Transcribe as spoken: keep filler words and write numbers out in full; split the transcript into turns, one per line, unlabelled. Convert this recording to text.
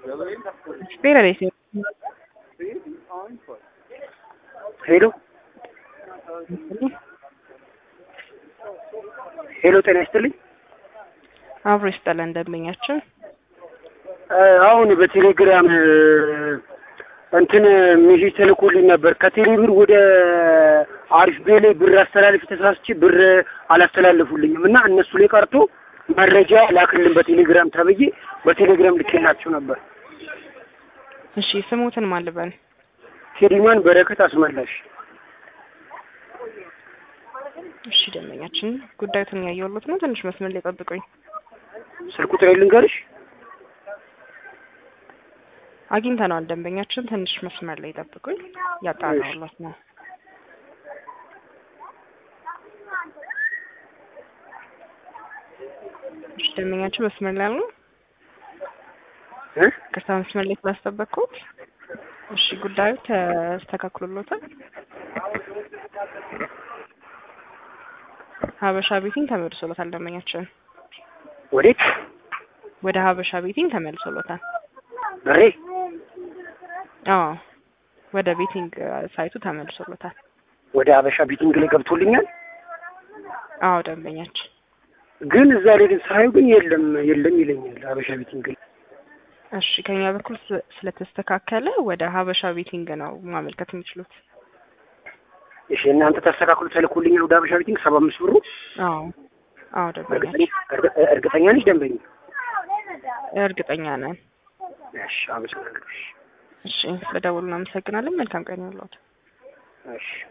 Espera, sí.
ሄሎ ሄሎ ጤና ይስጥልኝ።
አብሮ ይስጠላል እንደምኛችሁ።
አሁን በቴሌግራም እንትን ሜሴጅ ተልኮልኝ ነበር። ከቴሌብር ወደ አሪፍ ቤሌ ብር አስተላልፍ ተሳስቼ ብር አላስተላልፉልኝም እና እነሱ ላይ ቀርቶ መረጃ ላክልን በቴሌግራም ተብዬ በቴሌግራም ልኬላቸው ነበር።
እሺ ስሙትን ማልበን
ቴዲማን በረከት አስመላሽ።
እሺ ደምኛችን ጉዳዩን ያየውሉት ነው። ትንሽ መስመር ላይ ጠብቁኝ።
ስልኩ ቁጥር ልንገርሽ።
አግኝተናል ደንበኛችን። ትንሽ መስመር ላይ ጠብቁኝ። ያጣራውለት ነው። እሺ ደንበኛችን መስመር ላይ ነው።
እ
ከሳም መስመር ላይ ስላስጠበቅኩት እሺ ጉዳዩ ተስተካክሎሎታል። ሀበሻ ቤቲንግ ተመልሶሎታል ደንበኛችን።
ወዴት?
ወደ ሀበሻ ቤቲንግ ተመልሶሎታል።
በሬ
አዎ ወደ ቤቲንግ ሳይቱ ተመልሶሎታል።
ወደ ሀበሻ ቤቲንግ ላይ ገብቶልኛል።
አዎ ደንበኛችን
ግን እዛ ላይ ግን ሳይው ግን የለም የለም ይለኛል ሀበሻ ቤቲንግ ላይ።
እሺ ከኛ በኩል ስለተስተካከለ ወደ ሀበሻ ቤቲንግ ነው ማመልከት የሚችሉት።
እሺ እናንተ ተስተካክሉ ተልኩልኛል ወደ ሀበሻ ቤቲንግ ሰባ አምስት ብሩ።
አዎ አዎ ደንበኛ
እርግጠኛ ነሽ ደንበኛ?
እርግጠኛ ነን።
እሺ አመሰግናለሁ።
እሺ ስለደወሉ እናመሰግናለን። መልካም ቀን ይሁንልዎት።
እሺ